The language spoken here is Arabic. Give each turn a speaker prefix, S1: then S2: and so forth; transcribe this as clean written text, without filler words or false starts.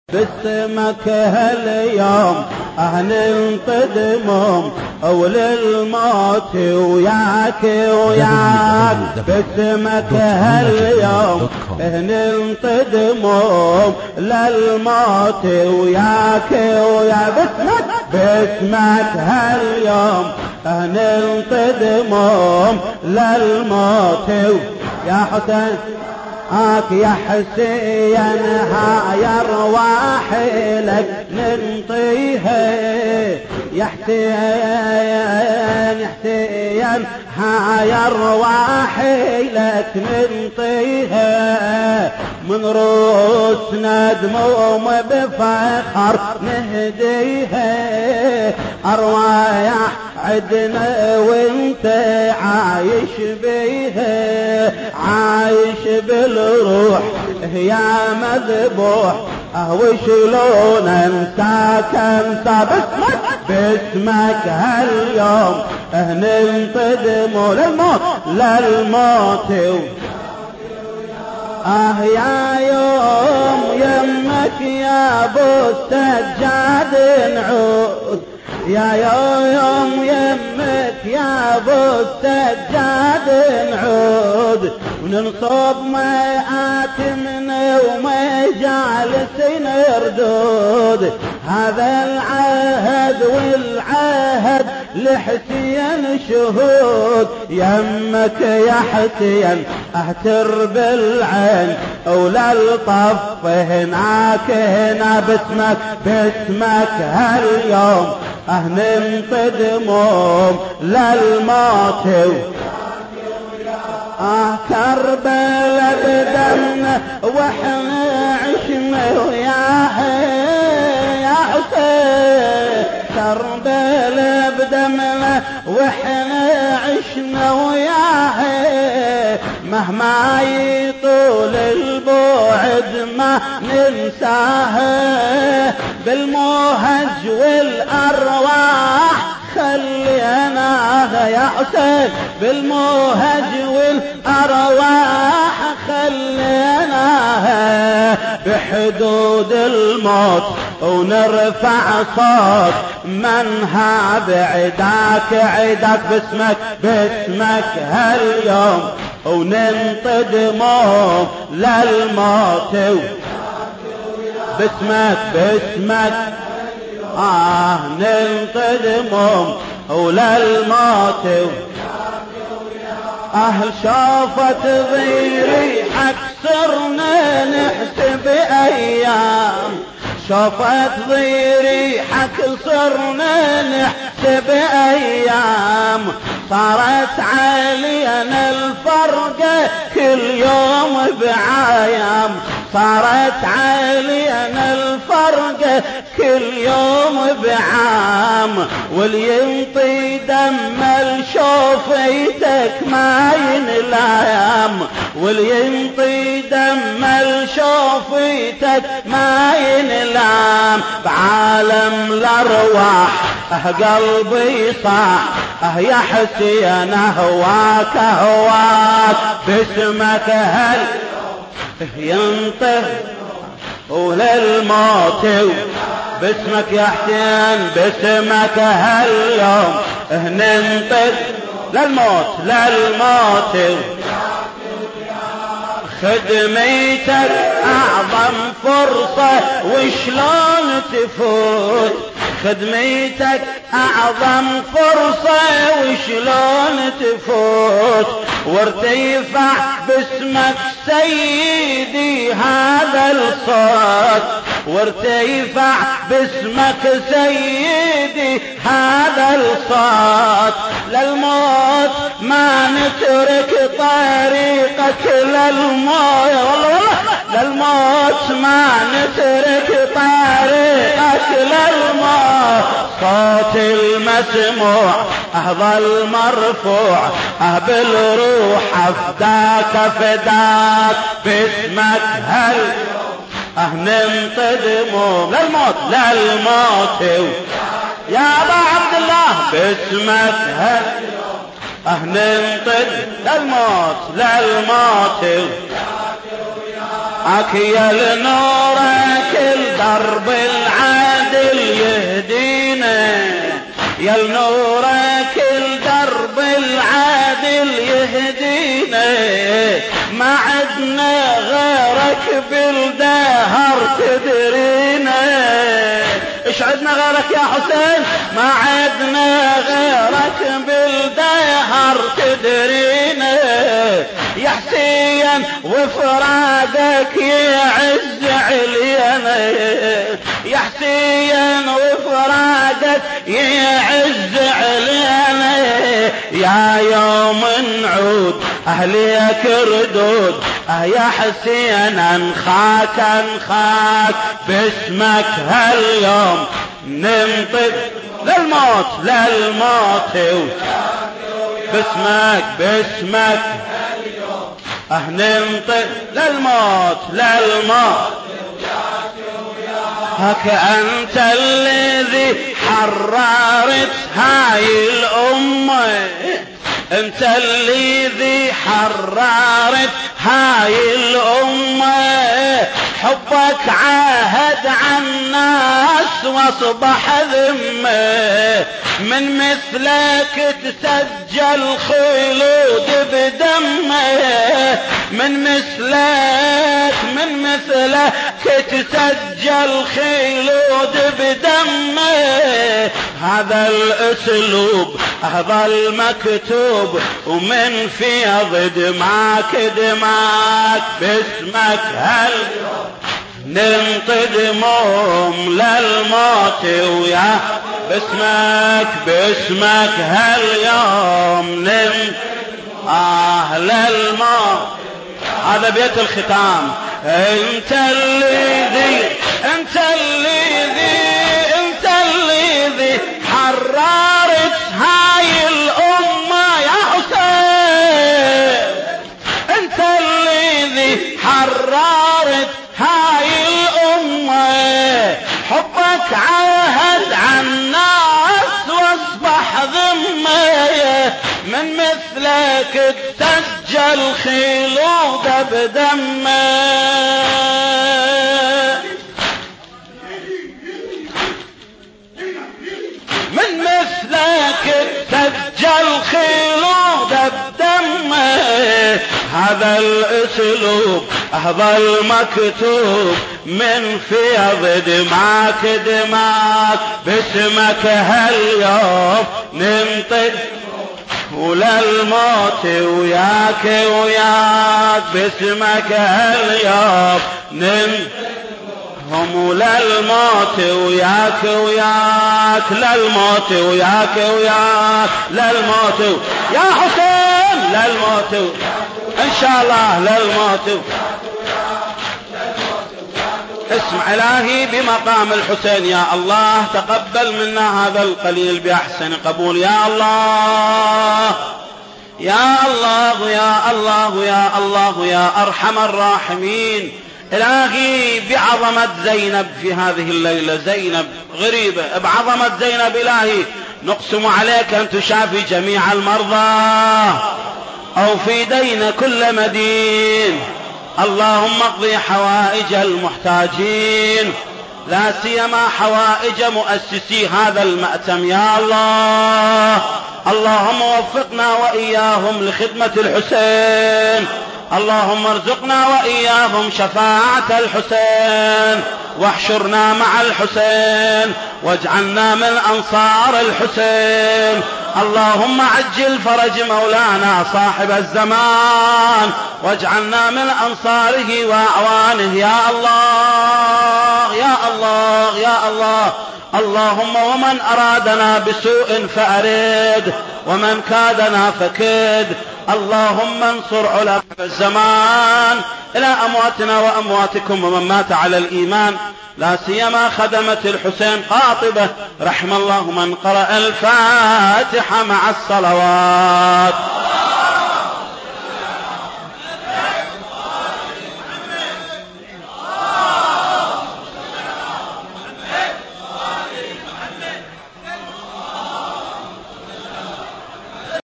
S1: باسمك هاليوم ننقدم وللموت وياك وياك. باسمك هاليوم ننقدم للموت وياك وياك. باسمك هاليوم ننقدم للموت يا حسين يا حسين هاي ارواحي لك ننطيها. يا حسين يا حسين هاي ارواحي لك ننطيها. من رؤوسنا دموم بفخر نهديها. ارواح عدنا وانت عايش بيها. عايش بالروح يا مذبوح وشلون انساك انسى. باسمك هاليوم ننقدم للموت يا يوم يمك يا ابو السجاد نعود. يا يوم يمك يا ابو السجاد نعود. وننصب مآتمنا وما جالس نردود. هذا العهد والعهد لحسين شهود. يمك يا حسين اهتر بالعين ولا الطف هناك هنا. باسمك هاليوم ننقدم للموت. كربلاء بدمنا واحنا عشنا وياها يا حسين. كربلاء بدمنا واحنا عشنا وياها. مهما يطول البعد ما ننساها. بالموهج والارواح خليناها يا حسين. بالموهج والارواح خليناها. بحدود الموت ونرفع صوت منها بعداك عداك. باسمك هاليوم وننقدم للموت. باسمك ننقدم وللموت. شافت ضيري صرنا نحسب ايام. شافت ضيري صرنا نحسب ايام. صارت علينا الفرقة كل يوم بعايام. صارت علينا الفرقة كل يوم بعام. والينطي دم الشوفيتك ما ينلام. والينطي دم الشوفيتك ما ينلام. بعالم الارواح قلبي صاح يا حسين هواك هواك. باسمك هل ينطق وللموت. باسمك يا حسين باسمك هاليوم ننطق للموت. خدمتك اعظم فرصة وشلون تفوت. خدمتك اعظم فرصة وشلون تفوت. وارتفع باسمك سيدي هذا الصوت. وارتفع باسمك سيدي هذا الصوت. للموت ما نترك طريقك للموت. للموت ما نترك طريقك للموت. صوت المسموع ظل مرفوع بالروح افداك فداك. باسمك هل ننقدم للموت يا ابا عبد الله. باسمك هل ننقدم للموت. اكيل نورك الدر يا نورك الدرب العادل يهدينا ما عدنا غيرك بالدهر تدرينا ايش عدنا غيرك يا حسين ما عدنا غيرك بالدهر تدرينا يا حسين وفرادك يعز علينا يا حسين وفرادك يعز علينا يا يوم نعود أهليك ردود يا حسين انخاك باسمك هاليوم ننطق للموت باسمك ننطق للموت هك أنت الذي حررت هاي الأمة أنت الذي حررت هاي الأمة حبك عاهد عن الناس واصبح ذمة من مثلك تسجل خلود بدمه من مثلك تسجل خلود بدمه هذا الأسلوب هذا المكتوب ومن فيض دماك باسمك هل ننطق دموم للموت ويا باسمك هاليوم للموت هذا بيت الختام انت الذي حررت هاي الأمة يا حسين انت الذي حررت هاي الأمة حبك عاهد عن الناس واصبح ذمة من مثلك تسجل خلود بدمه من مثلك تسجل خلود بدمه هذا الأسلوب هذا المكتوب من فيض دماك باسمك هاليوم ننطق وللموت وياك باسمك هاليوم هم للموت وياك للموت للموت يا حسين للموت ان شاء الله للموت اسمع إلهي بمقام الحسين يا الله تقبل منا هذا القليل بأحسن قبول يا الله يا الله يا الله يا الله يا أرحم الراحمين إلهي بعظمة زينب في هذه الليلة زينب غريبة بعظمة زينب إلهي نقسم عليك أن تشافي جميع المرضى أو في دين كل مدين اللهم اقضي حوائج المحتاجين لا سيما حوائج مؤسسي هذا المأتم يا الله اللهم وفقنا وإياهم لخدمة الحسين اللهم ارزقنا وإياهم شفاعة الحسين واحشرنا مع الحسين واجعلنا من أنصار الحسين اللهم عجل فرج مولانا صاحب الزمان واجعلنا من أنصاره وأعوانه يا الله يا الله يا الله اللهم ومن أرادنا بسوء فأرد ومن كادنا فكد اللهم انصر علماء الزمان إلى أمواتنا وأمواتكم ومن مات على الإيمان لا سيما خدمة الحسين قاطبة رحم الله من قرأ الفاتحة مع الصلوات